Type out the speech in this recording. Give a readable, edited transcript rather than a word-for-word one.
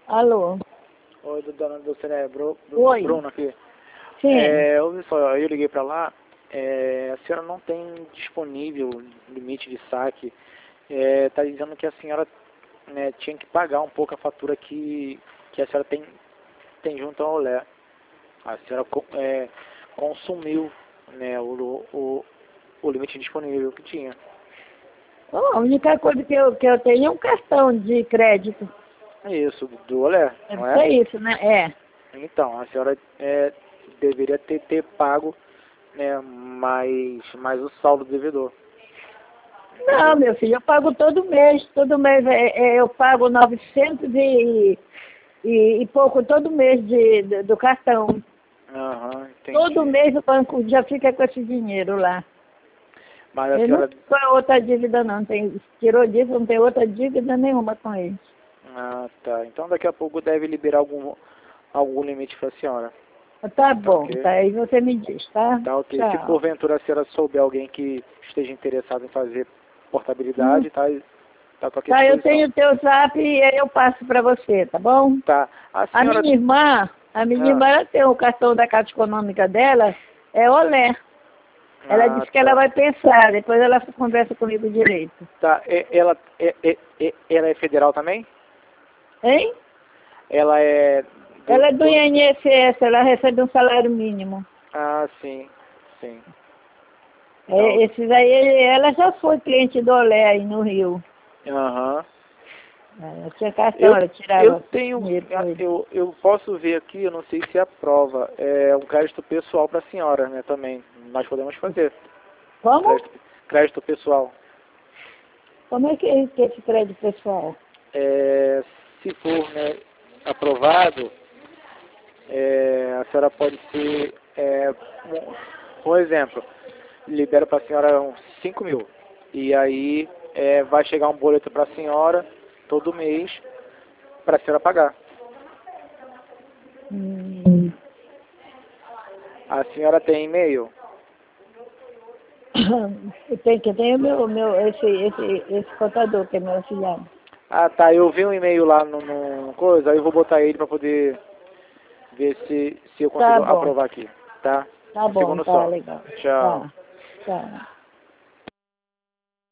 Alô? Oi, dona Dulcinea, Oi. Bruno aqui. Sim. Ouvi só, eu liguei para lá, a senhora não tem disponível limite de saque. Tá dizendo que a senhora, né, tinha que pagar um pouco a fatura que a senhora tem junto ao Olé. A senhora consumiu, né, o limite disponível que tinha. A única coisa que eu tenho é um cartão de crédito. É isso, do Olé, É não só é? isso, né? É. Então, a senhora deveria ter pago, né, mais o saldo do devedor. Não, meu filho, eu pago todo mês. Todo mês eu pago 900 e pouco todo mês do cartão. Aham, entendi. Todo mês o banco já fica com esse dinheiro lá. Mas a Ele não senhora... tem outra dívida não, tirou disso, não tem outra dívida nenhuma com ele. Ah, tá. Então daqui a pouco deve liberar algum limite para a senhora. Tá Tá bom, ok? tá, aí você me diz, tá? Tá ok. Se Tchau. porventura a senhora souber alguém que esteja interessado em fazer portabilidade, tá com a Tá, eu disposição. tenho o teu zap e aí eu passo pra você, tá bom? Tá. A A senhora... minha irmã, ela tem o cartão da Caixa Econômica dela, é Olé. Ela disse que ela tá. vai pensar, depois ela conversa comigo direito. Tá. Ela é federal também? Hein? Ela é Ela é do INSS, ela recebe um salário mínimo. Ah, sim. Sim. Então, Esses aí, ela já foi cliente do Olé aí no Rio. aham. Ela tinha cartão, Eu, ela eu tirava tenho, dinheiro com ele. eu posso ver aqui, eu não sei se aprova, um crédito pessoal para a senhora, né, também. Nós podemos fazer. Como? Crédito pessoal. Como é que esse crédito pessoal? Se for, né, aprovado, a senhora pode ser, por exemplo, libera para a senhora uns 5 mil. E aí vai chegar um boleto para a senhora todo mês para a senhora pagar. Hum. A senhora tem e-mail? Tem esse contador que é meu auxiliar. Ah, tá. Eu vi um e-mail lá no coisa, aí eu vou botar ele para poder ver se eu Tá consigo bom, aprovar aqui, tá? tá Um bom, segundo tá só. legal. Tchau. Tá, tá.